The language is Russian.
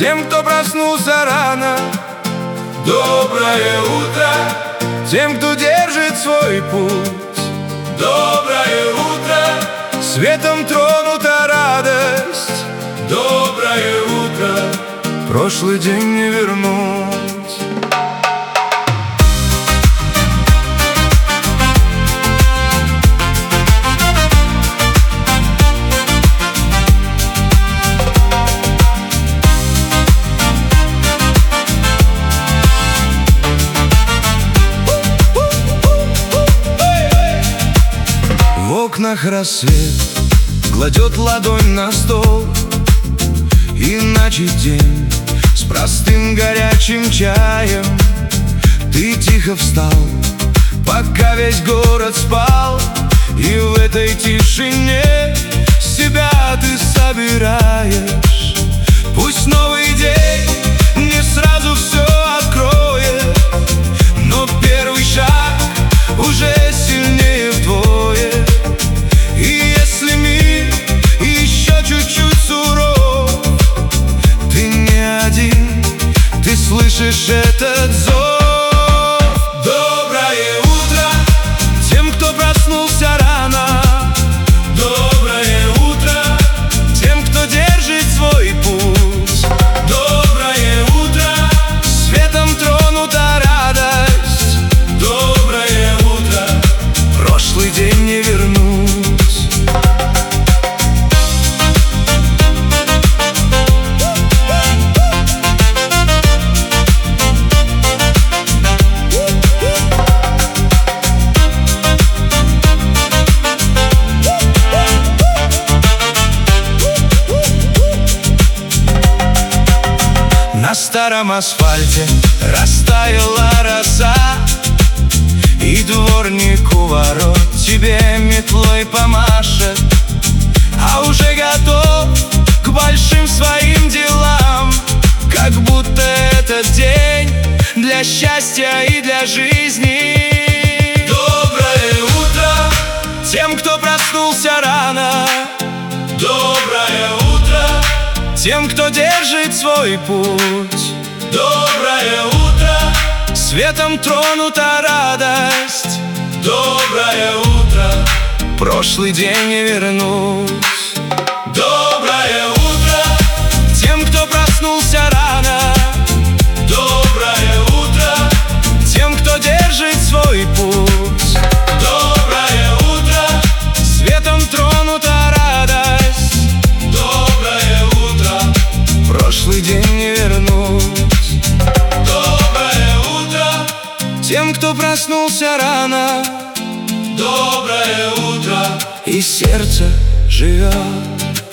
Тем, кто проснулся рано, доброе утро. Тем, кто держит свой путь, доброе утро. Светом тронута радость, доброе утро. Прошлый день не вернуть. В окнах рассвет кладет ладонь на стол, и начать день с простым горячим чаем. Ты тихо встал, пока весь город спал, и в этой тишине себя ты собираешь. Пусть новый день не сразу все откроет, но первый шаг уже сильнее вдвое. И если мир еще чуть-чуть суров, ты не один, ты слышишь этот зов. Доброе утро тем, кто проснулся рано. Доброе утро тем, кто держит свой путь. Доброе утро. Светом тронута радость. Доброе утро. Прошлый день не вернуть. На старом асфальте растаяла роса, и дворник у ворот тебе метлой помашет. А уже готов к большим своим делам, как будто этот день для счастья и для жизни. Доброе утро тем, кто проснулся рано. Доброе утро тем, кто держит свой путь. Доброе утро. Светом тронута радость. Доброе утро. Прошлый день не вернуть. Доброе утро тем, кто проснулся рано. Доброе утро тем, кто держит свой путь. Доброе утро. Светом тронута радость. Доброе утро. Прошлый день не вернуть. Доброе утро тем, кто проснулся рано. Доброе утро. И сердце живет.